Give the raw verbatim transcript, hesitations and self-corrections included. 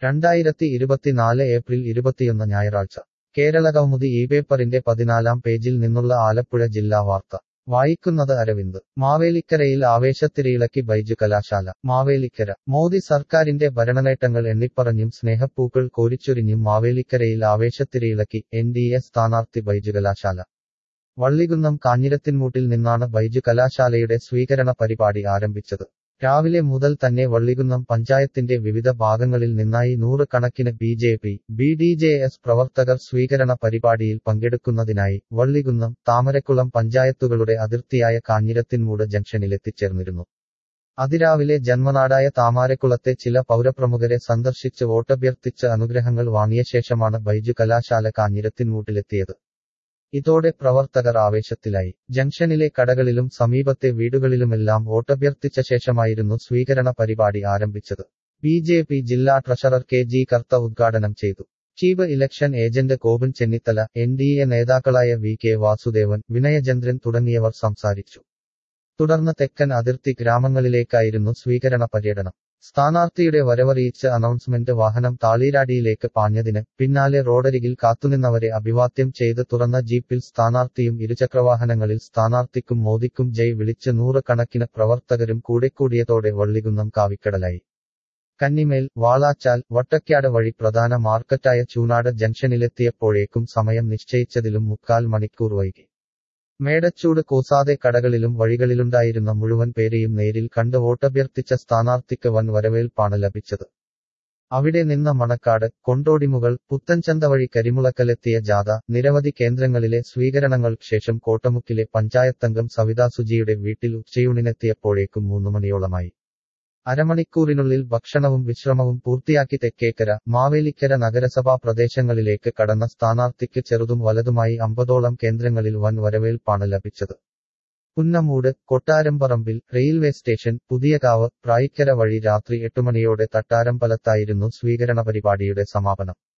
രണ്ടായിരത്തി ഇരുപത്തിനാല് ഏപ്രിൽ ഇരുപത്തിയൊന്ന് ഞായറാഴ്ച കേരള കൗമുദി ഈ പേപ്പറിന്റെ പതിനാലാം പേജിൽ നിന്നുള്ള ആലപ്പുഴ ജില്ലാ വാർത്ത വായിക്കുന്നത് അരവിന്ദ്. മാവേലിക്കരയിൽ ആവേശത്തിരയിളക്കി ബൈജു കലാശാല. മാവേലിക്കര മോദി സർക്കാരിന്റെ ഭരണനേട്ടങ്ങൾ എണ്ണിപ്പറഞ്ഞും സ്നേഹപ്പൂക്കൾ കോരിച്ചൊരിഞ്ഞും മാവേലിക്കരയിൽ ആവേശത്തിരയിളക്കി എൻ ഡി എ സ്ഥാനാർത്ഥി ബൈജു കലാശാല. വള്ളികുന്നം കാഞ്ഞിരത്തിൻമൂട്ടിൽ നിന്നാണ് ബൈജു കലാശാലയുടെ സ്വീകരണ പരിപാടി ആരംഭിച്ചത്. രാവിലെ മുതൽ തന്നെ വള്ളികുന്നം പഞ്ചായത്തിന്റെ വിവിധ ഭാഗങ്ങളിൽ നിന്നായി നൂറ് കണക്കിന് B J P, B D J S പ്രവർത്തകർ സ്വീകരണ പരിപാടിയിൽ പങ്കെടുക്കുന്നതിനായി വള്ളികുന്നം, താമരക്കുളം പഞ്ചായത്തുകളുടെ അതിർത്തിയായ കാഞ്ഞിരത്തിൻമൂട് ജംഗ്ഷനിലെത്തിച്ചേർന്നിരുന്നു. അതിരാവിലെ ജന്മനാടായ താമരക്കുളത്തെ ചില പൗരപ്രമുഖരെ സന്ദർശിച്ച് വോട്ടഭ്യർത്ഥിച്ച് അനുഗ്രഹങ്ങൾ വാങ്ങിയ ശേഷമാണ് ബൈജു കലാശാല കാഞ്ഞിരത്തിൻമൂട്ടിലെത്തിയത്. ഇതോടെ പ്രവർത്തകർ ആവേശത്തിലായി. ജംഗ്ഷനിലെ കടകളിലും സമീപത്തെ വീടുകളിലുമെല്ലാം വോട്ടഭ്യർത്ഥിച്ച ശേഷമായിരുന്നു സ്വീകരണ പരിപാടി ആരംഭിച്ചത്. ബി ജെ പി ജില്ലാ ട്രഷറർ കെ ജി കർത്ത ഉദ്ഘാടനം ചെയ്തു. Chief election agent Kobin Chennithala, N D A നേതാക്കളായ വി കെ വാസുദേവൻ, വിനയചന്ദ്രൻ തുടങ്ങിയവർ സംസാരിച്ചു. തുടർന്ന് തെക്കൻ അതിർത്തി ഗ്രാമങ്ങളിലേക്കായിരുന്നു സ്വീകരണ പര്യടനം. സ്ഥാനാർത്ഥിയുടെ വരവറിയിച്ച് അനൗൺസ്മെന്റ് വാഹനം താളീരാടിയിലേക്ക് പാഞ്ഞതിന് പിന്നാലെ റോഡരികിൽ കാത്തുനിന്നവരെ അഭിവാദ്യം ചെയ്ത് തുറന്ന ജീപ്പിൽ സ്ഥാനാർത്ഥിയും ഇരുചക്രവാഹനങ്ങളിൽ സ്ഥാനാർത്ഥിക്കും മോദിക്കും ജയ് വിളിച്ച് നൂറ് കണക്കിന് പ്രവർത്തകരും കൂടെക്കൂടിയതോടെ വള്ളികുന്നം കാവിക്കടലായി. കന്നിമേൽ, വാളാച്ചാൽ, വട്ടക്കാട് വഴി പ്രധാന മാർക്കറ്റായ ചൂനാട് ജംഗ്ഷനിലെത്തിയപ്പോഴേക്കും സമയം നിശ്ചയിച്ചതിലും മുക്കാൽ മണിക്കൂർ വൈകി. മേടച്ചൂട് കൂസാതെ കടകളിലും വഴികളിലുണ്ടായിരുന്ന മുഴുവൻ പേരെയും നേരിൽ കണ്ട് വോട്ടഭ്യർത്ഥിച്ച സ്ഥാനാർത്ഥിക്ക് വൻ വരവേൽപ്പാണ് ലഭിച്ചത്. അവിടെ നിന്ന് മണക്കാട്, കൊണ്ടോടിമുകൾ, പുത്തൻചന്ത വഴി കരിമുളക്കലെത്തിയ ജാഥ നിരവധി കേന്ദ്രങ്ങളിലെ സ്വീകരണങ്ങൾക്ക് ശേഷം കോട്ടമുക്കിലെ പഞ്ചായത്തംഗം സവിതാ സുജിയുടെ വീട്ടിൽ ഉച്ചയൂണിനെത്തിയപ്പോഴേക്കും മൂന്നുമണിയോളമായി. അരമണിക്കൂറിനുള്ളിൽ ഭക്ഷണവും വിശ്രമവും പൂർത്തിയാക്കി തെക്കേക്കര, മാവേലിക്കര നഗരസഭാ പ്രദേശങ്ങളിലേക്ക് കടന്ന സ്ഥാനാർത്ഥിക്ക് ചെറുതും വലതുമായി അമ്പതോളം കേന്ദ്രങ്ങളിൽ വൻ വരവേൽപ്പാണ് ലഭിച്ചത്. പുന്നമൂട്, കൊട്ടാരംപറമ്പിൽ, റെയിൽവേ സ്റ്റേഷൻ, പുതിയകാവ്, പ്രായിക്കര വഴി രാത്രി എട്ടുമണിയോടെ തട്ടാരമ്പലത്തായിരുന്നു സ്വീകരണ പരിപാടിയുടെ സമാപനം.